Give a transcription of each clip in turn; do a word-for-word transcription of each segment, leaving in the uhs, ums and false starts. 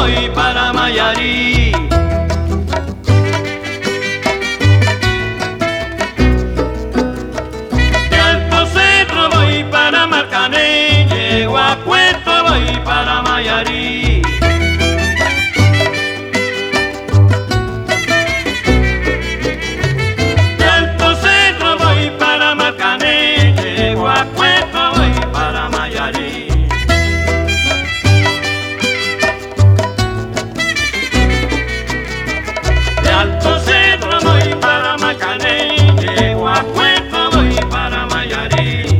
voy para Mayarí. De Alto Cerro voy para Marcané, llego a Puerto, voy para Mayarí. De Alto Cerro voy para Marcané, llego a Puerto, voy para Mayarí. De Alto Cerro voy para Marcané, llego a Puerto, voy para Mayarí.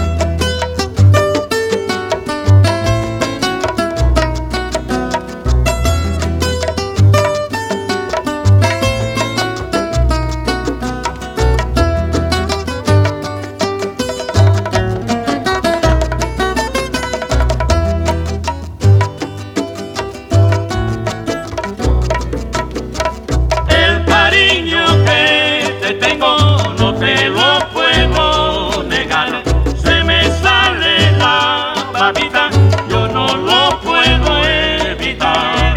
El cariño que te tengo no te lo puedo negar. Se me sale la babita, yo no lo puedo evitar.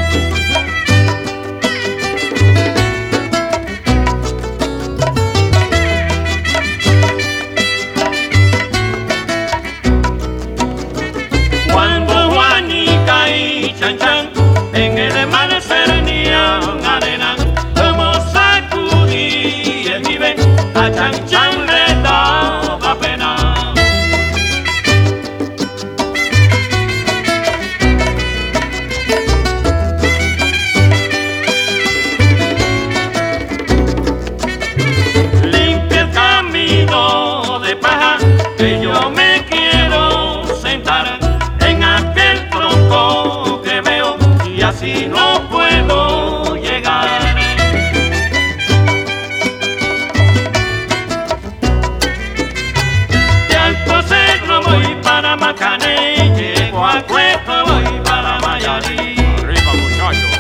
Cuando Juanica y Chan Chan en el mar cernían arena, como sacudí el nivel, a Chan Chan le daba pena. Limpia el camino de paja, que yo me quiero sentar en aquel tronco que veo, y así no puedo llegar. De Alto Cerro voy para Marcané, llego a Puerto, voy para Mayarí. Arriba, muchachos.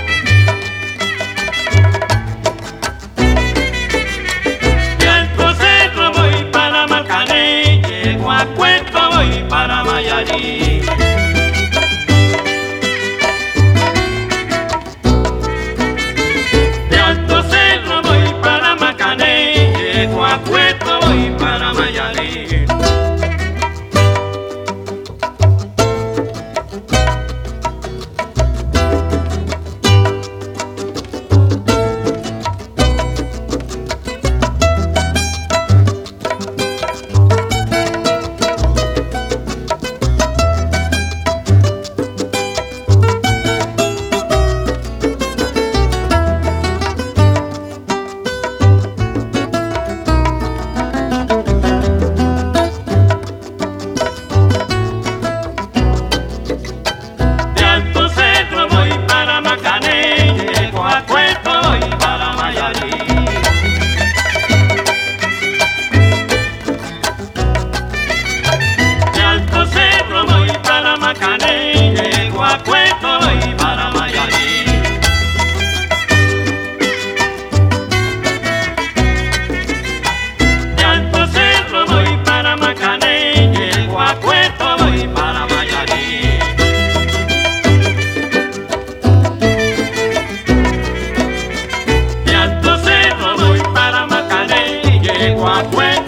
De Alto Cerro voy para Marcané, llego a Puerto, voy para Mayarí. De Alto Cerro voy para Marcané, llego a Puerto, voy para Mayarí. De Alto Cerro voy para Marcané, llego a Puerto, voy para Mayarí. De Alto Cerro voy para Marcané, llego a Puerto, voy para Mayarí. De Alto Cerro voy para Marcané, llego a Puerto, voy para Mayarí. De Alto Cerro voy para Marcané, llego a Puerto.